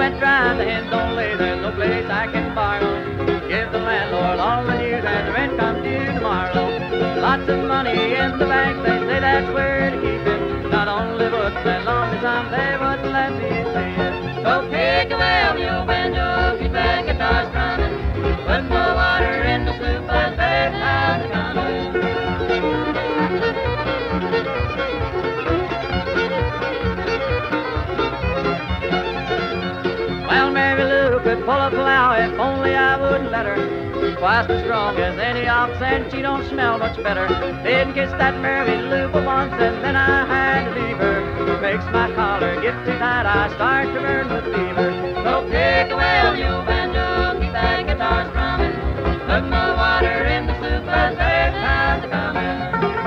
went dry and the hens don't lay. There's no place I can borrow. Give the landlord all the news and the rent comes due tomorrow. Lots of money in the bank, they say that's where to keep it. Not only books and laundry, some they wouldn't let me see it. So pick away on your banjo, keep that guitar strumming. Put more water in the soup and bedtime's coming. Well, Mary Lou could pull a plow if only I wouldn't let her. Twice as strong as any ox and she don't smell much better. Didn't kiss that Mary Lou but once and then I had to leave her. Makes my collar get too tight, I start to burn with fever. So pick away on your banjo, keep that guitar strumming. Put more water in the soup as bedtime's coming.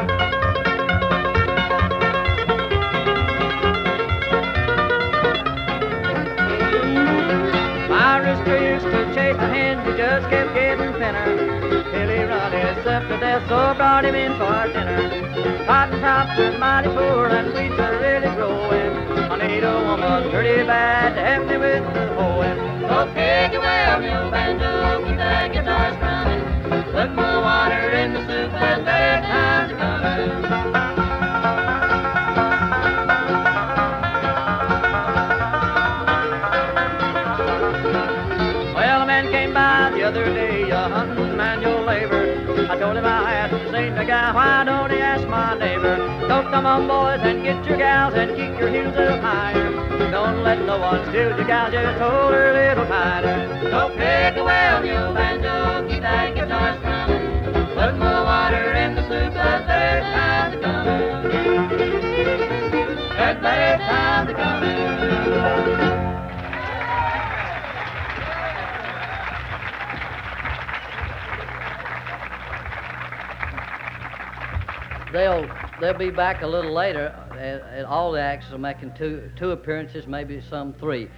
My rooster used to chase the hens, he just kept getting thinner. Till he run himself to death, so brought him in for dinner. Cotton crops are mighty poor and weeds are really growing. I need a woman pretty bad to help me with the hoeing. So pick away on your banjo, keep that guitar strumming. Put more water in the soup as bedtime's coming. The other day, a hunting manual labor. I told him I hadn't seen the guy, why don't he ask my neighbor? So come on, boys, and get your gals and keep your heels up higher. Don't let no one steal your gal, just hold her a little tighter. So pick away on your banjo, keep that guitar strumming. Put more water in the soup as bedtime's coming. As bedtime's coming. They'll be back a little later. All the acts are making two appearances, maybe some three.